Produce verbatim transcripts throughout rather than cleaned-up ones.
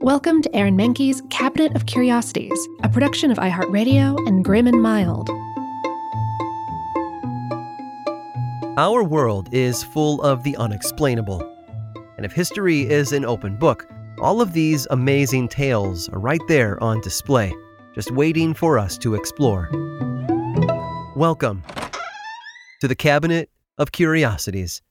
Welcome to Aaron Mahnke's Cabinet of Curiosities, a production of iHeartRadio and Grim and Mild. Our world is full of the unexplainable. And if history is an open book, all of these amazing tales are right there on display, just waiting for us to explore. Welcome to the Cabinet of Curiosities.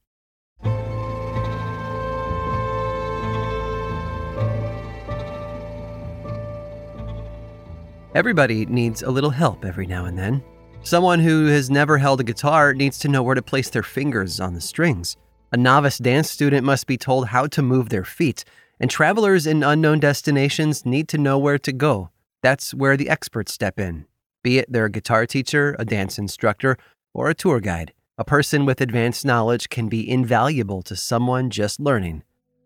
Everybody needs a little help every now and then. Someone who has never held a guitar needs to know where to place their fingers on the strings. A novice dance student must be told how to move their feet. And travelers in unknown destinations need to know where to go. That's where the experts step in. Be it they're a guitar teacher, a dance instructor, or a tour guide. A person with advanced knowledge can be invaluable to someone just learning.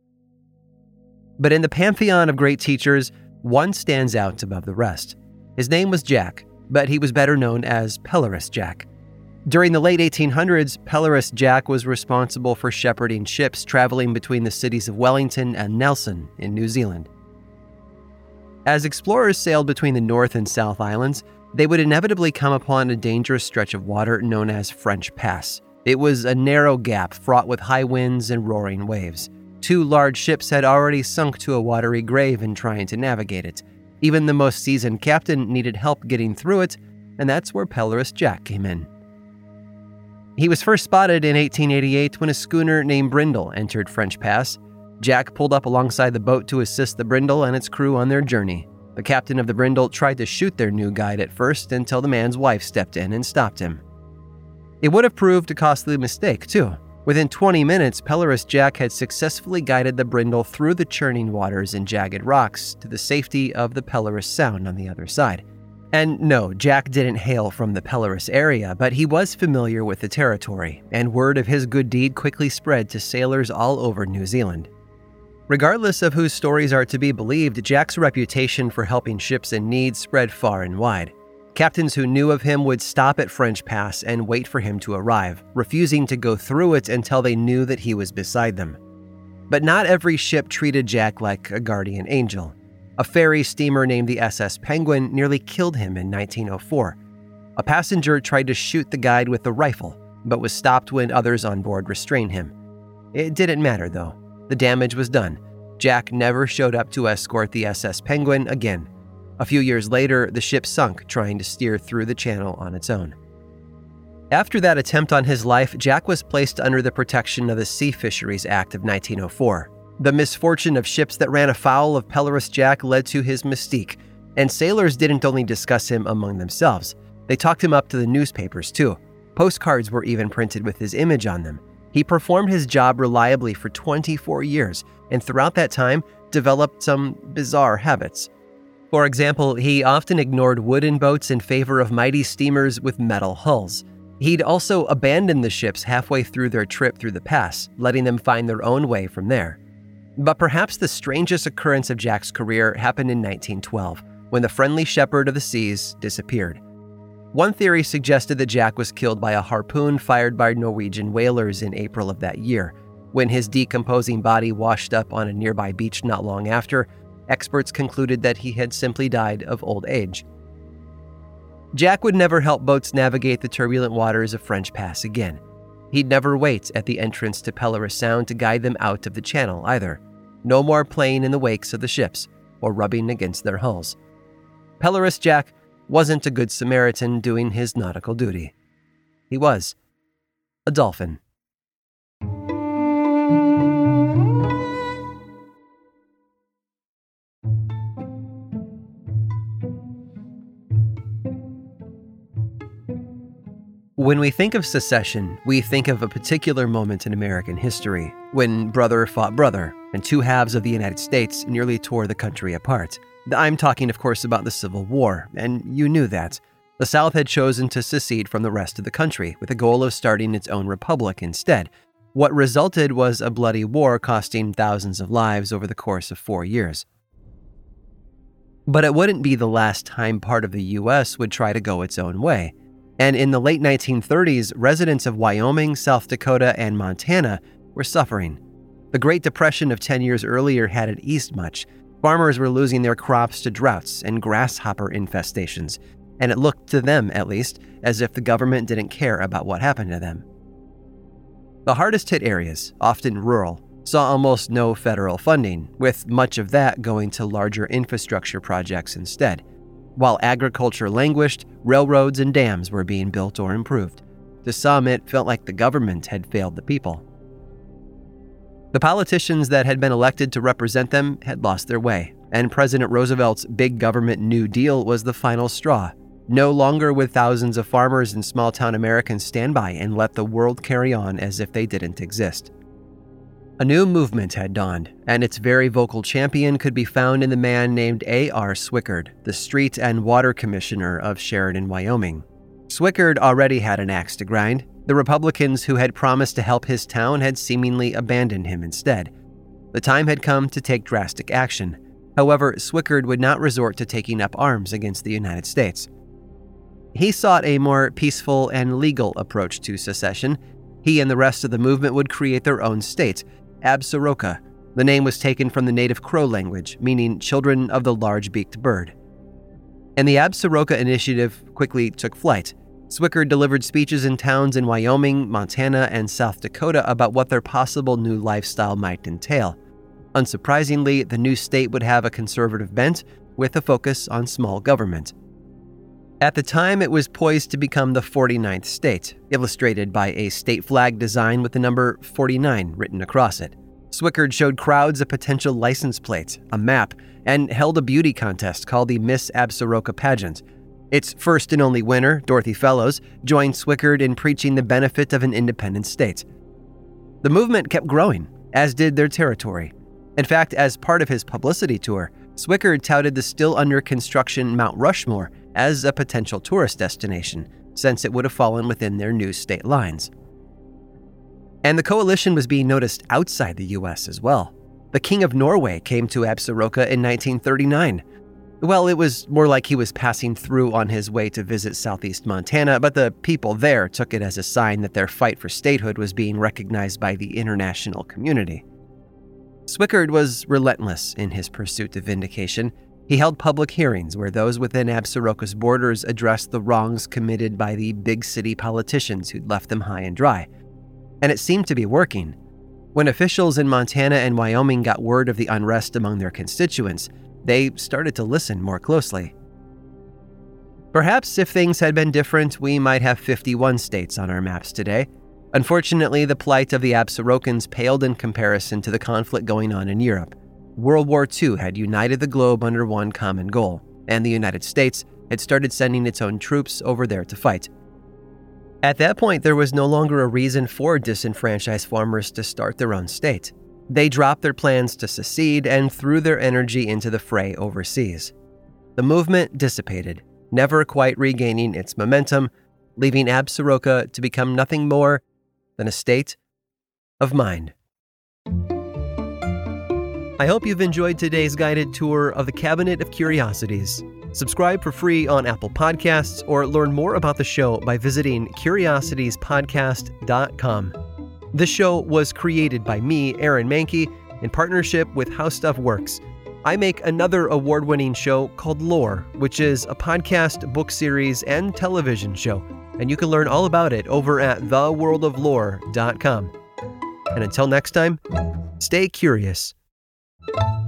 But in the pantheon of great teachers, one stands out above the rest. His name was Jack, but he was better known as Pelorus Jack. During the late eighteen hundreds, Pelorus Jack was responsible for shepherding ships traveling between the cities of Wellington and Nelson in New Zealand. As explorers sailed between the North and South Islands, they would inevitably come upon a dangerous stretch of water known as French Pass. It was a narrow gap fraught with high winds and roaring waves. Two large ships had already sunk to a watery grave in trying to navigate it. Even the most seasoned captain needed help getting through it, and that's where Pelorus Jack came in. He was first spotted in eighteen eighty-eight when a schooner named Brindle entered French Pass. Jack pulled up alongside the boat to assist the Brindle and its crew on their journey. The captain of the Brindle tried to shoot their new guide at first until the man's wife stepped in and stopped him. It would have proved a costly mistake, too. Within twenty minutes, Pelorus Jack had successfully guided the Brindle through the churning waters and jagged rocks to the safety of the Pelorus Sound on the other side. And no, Jack didn't hail from the Pelorus area, but he was familiar with the territory, and word of his good deed quickly spread to sailors all over New Zealand. Regardless of whose stories are to be believed, Jack's reputation for helping ships in need spread far and wide. Captains who knew of him would stop at French Pass and wait for him to arrive, refusing to go through it until they knew that he was beside them. But not every ship treated Jack like a guardian angel. A ferry steamer named the S S Penguin nearly killed him in nineteen oh four. A passenger tried to shoot the guide with a rifle, but was stopped when others on board restrained him. It didn't matter, though. The damage was done. Jack never showed up to escort the S S Penguin again. A few years later, the ship sunk trying to steer through the channel on its own. After that attempt on his life, Jack was placed under the protection of the Sea Fisheries Act of nineteen oh four. The misfortune of ships that ran afoul of Pelorus Jack led to his mystique, and sailors didn't only discuss him among themselves. They talked him up to the newspapers, too. Postcards were even printed with his image on them. He performed his job reliably for twenty-four years, and throughout that time, developed some bizarre habits. For example, he often ignored wooden boats in favor of mighty steamers with metal hulls. He'd also abandon the ships halfway through their trip through the pass, letting them find their own way from there. But perhaps the strangest occurrence of Jack's career happened in nineteen twelve, when the friendly shepherd of the seas disappeared. One theory suggested that Jack was killed by a harpoon fired by Norwegian whalers in April of that year. When his decomposing body washed up on a nearby beach not long after, experts concluded that he had simply died of old age. Jack would never help boats navigate the turbulent waters of French Pass again. He'd never wait at the entrance to Pelorus Sound to guide them out of the channel either. No more playing in the wakes of the ships or rubbing against their hulls. Pelorus Jack wasn't a good Samaritan doing his nautical duty. He was a dolphin. When we think of secession, we think of a particular moment in American history, when brother fought brother, and two halves of the United States nearly tore the country apart. I'm talking, of course, about the Civil War, and you knew that. The South had chosen to secede from the rest of the country, with the goal of starting its own republic instead. What resulted was a bloody war costing thousands of lives over the course of four years. But it wouldn't be the last time part of the U S would try to go its own way. And in the late nineteen thirties, residents of Wyoming, South Dakota, and Montana were suffering. The Great Depression of ten years earlier hadn't eased much. Farmers were losing their crops to droughts and grasshopper infestations, and it looked to them, at least, as if the government didn't care about what happened to them. The hardest hit areas, often rural, saw almost no federal funding, with much of that going to larger infrastructure projects instead. While agriculture languished, railroads and dams were being built or improved. To some, it felt like the government had failed the people. The politicians that had been elected to represent them had lost their way, and President Roosevelt's big government New Deal was the final straw. No longer would thousands of farmers and small-town Americans stand by and let the world carry on as if they didn't exist. A new movement had dawned, and its very vocal champion could be found in the man named A R Swickard, the Street and Water Commissioner of Sheridan, Wyoming. Swickard already had an axe to grind. The Republicans who had promised to help his town had seemingly abandoned him instead. The time had come to take drastic action. However, Swickard would not resort to taking up arms against the United States. He sought a more peaceful and legal approach to secession. He and the rest of the movement would create their own state, Absaroka. The name was taken from the native Crow language, meaning children of the large-beaked bird. And the Absaroka initiative quickly took flight. Swickard delivered speeches in towns in Wyoming, Montana, and South Dakota about what their possible new lifestyle might entail. Unsurprisingly, the new state would have a conservative bent, with a focus on small government. At the time, it was poised to become the forty-ninth state, illustrated by a state flag design with the number forty-nine written across it. Swickard showed crowds a potential license plate, a map, and held a beauty contest called the Miss Absaroka Pageant. Its first and only winner, Dorothy Fellows, joined Swickard in preaching the benefit of an independent state. The movement kept growing, as did their territory. In fact, as part of his publicity tour, Swickard touted the still under construction Mount Rushmore as a potential tourist destination, since it would have fallen within their new state lines. And the coalition was being noticed outside the U S as well. The King of Norway came to Absaroka in nineteen thirty-nine. Well, it was more like he was passing through on his way to visit southeast Montana, but the people there took it as a sign that their fight for statehood was being recognized by the international community. Swickard was relentless in his pursuit of vindication. He held public hearings where those within Absaroka's borders addressed the wrongs committed by the big city politicians who'd left them high and dry. And it seemed to be working. When officials in Montana and Wyoming got word of the unrest among their constituents, they started to listen more closely. Perhaps if things had been different, we might have fifty-one states on our maps today. Unfortunately, the plight of the Absarokans paled in comparison to the conflict going on in Europe. World War Two had united the globe under one common goal, and the United States had started sending its own troops over there to fight. At that point, there was no longer a reason for disenfranchised farmers to start their own state. They dropped their plans to secede and threw their energy into the fray overseas. The movement dissipated, never quite regaining its momentum, leaving Absaroka to become nothing more than a state of mind. I hope you've enjoyed today's guided tour of the Cabinet of Curiosities. Subscribe for free on Apple Podcasts or learn more about the show by visiting curiosities podcast dot com. This show was created by me, Aaron Mahnke, in partnership with How Stuff Works. I make another award-winning show called Lore, which is a podcast, book series, and television show, and you can learn all about it over at the world of lore dot com. And until next time, stay curious.